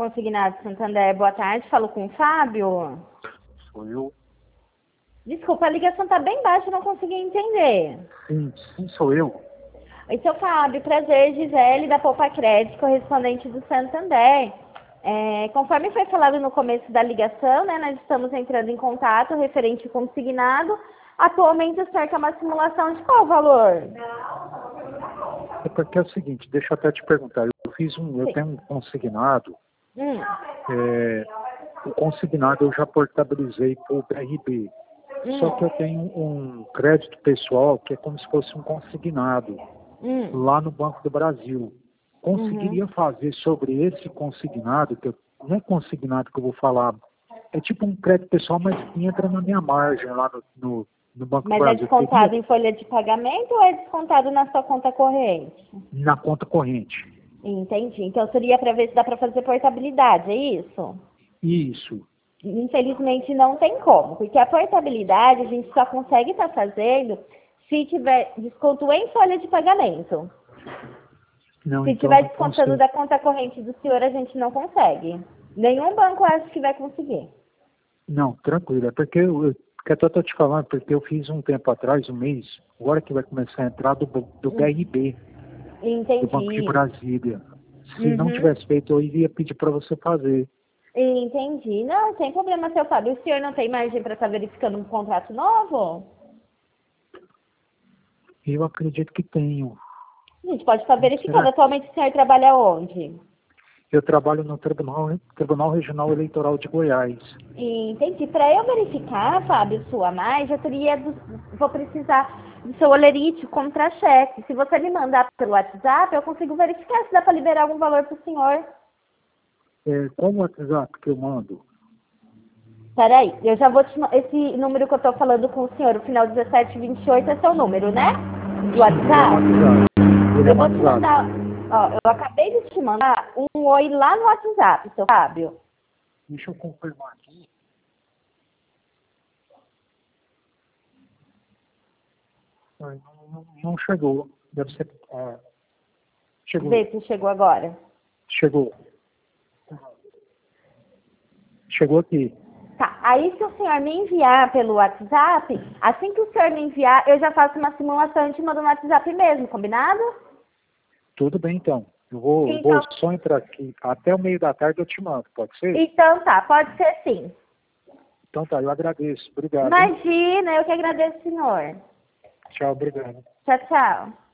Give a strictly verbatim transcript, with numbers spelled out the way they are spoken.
Consignado Santander, boa tarde. Falo com o Fábio. Sou eu. Desculpa, a ligação tá bem baixa, não consegui entender. Sim, sim, sou eu. Oi, seu Fábio, prazer, Gisele, da Poupa Crédito, correspondente do Santander. É, conforme foi falado no começo da ligação, né, nós estamos entrando em contato referente ao consignado. Atualmente o senhor quer uma simulação de qual valor? É porque é o seguinte, deixa eu até te perguntar. Eu fiz um, eu Sim. tenho um consignado. Hum. É, o consignado eu já portabilizei para o B R B. Hum. Só que eu tenho um crédito pessoal que é como se fosse um consignado Hum. lá no Banco do Brasil. Conseguiria Uhum. fazer sobre esse consignado, que eu, não é consignado que eu vou falar, é tipo um crédito pessoal, mas entra na minha margem lá no, no, no Banco do Mas é Brasil. descontado Teria em folha de pagamento ou é descontado na sua conta corrente? na conta corrente. Entendi. Então seria para ver se dá para fazer portabilidade, é isso? Isso. Infelizmente não tem como, porque a portabilidade a gente só consegue estar fazendo se tiver desconto em folha de pagamento. Não, Se então tiver não descontando consigo. da conta corrente do senhor, a gente não consegue. Nenhum banco acha que vai conseguir. Não, tranquilo. É porque eu, eu que eu tô te falando, porque eu fiz um tempo atrás, um mês, agora que vai começar a entrar do, do B R B, do Banco de Entendi. Brasília. Se não Uhum. tivesse feito, eu iria pedir para você fazer. Entendi. Não, sem problema, seu Fábio. O senhor não tem margem para estar verificando um contrato novo? Eu acredito que tenho. A gente pode estar verificando. Será? Atualmente o senhor trabalha onde? Eu trabalho no Tribunal, Tribunal Regional Eleitoral de Goiás. Entendi. Para eu verificar, Fábio, sua mais, eu teria do, vou precisar do seu olerite, o contra-cheque. Se você me mandar pelo WhatsApp, eu consigo verificar se dá para liberar algum valor para o senhor. É, qual o WhatsApp que eu mando? Peraí, eu já vou te... ma- esse número que eu estou falando com o senhor, o final dezessete vinte e oito, é seu número, né? Do Sim, ele é um WhatsApp? WhatsApp. Ele é Eu um vou te WhatsApp. mandar... Ó, eu acabei de te mandar um oi lá no WhatsApp, seu Fábio. Deixa eu confirmar aqui. Ai, Não, não, não chegou. Deve ser. Ah, chegou. Vê se chegou agora. Chegou. Chegou aqui. Tá, aí se o senhor me enviar pelo WhatsApp, assim que o senhor me enviar, eu já faço uma simulação e te mando no WhatsApp mesmo, combinado? Tudo bem, então. Eu vou, eu vou Então, só entrar aqui. Até o meio da tarde eu te mando, pode ser? então tá, pode ser sim. Então tá, eu agradeço. Obrigado, hein? Imagina, eu que agradeço, senhor. Tchau, obrigado. Tchau, tchau.